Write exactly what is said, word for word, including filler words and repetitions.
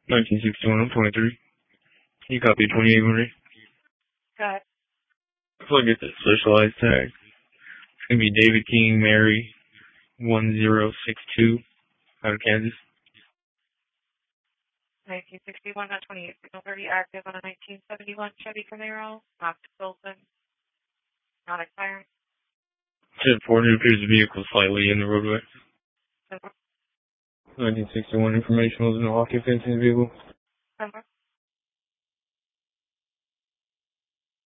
nineteen sixty-one, I'm twenty-three. Can you copy twenty-eight hundred? Got it. So I get the socialized tag. It's going to be David King Mary one zero six two out of Kansas. nineteen sixty-one, not twenty-eight. Signal thirty active on a nineteen seventy-one Chevy Camaro. Knox Wilson. Not expiring. ten four, it appears the vehicle slightly in the roadway. nineteen sixty-one information was no occupants in the vehicle. Over.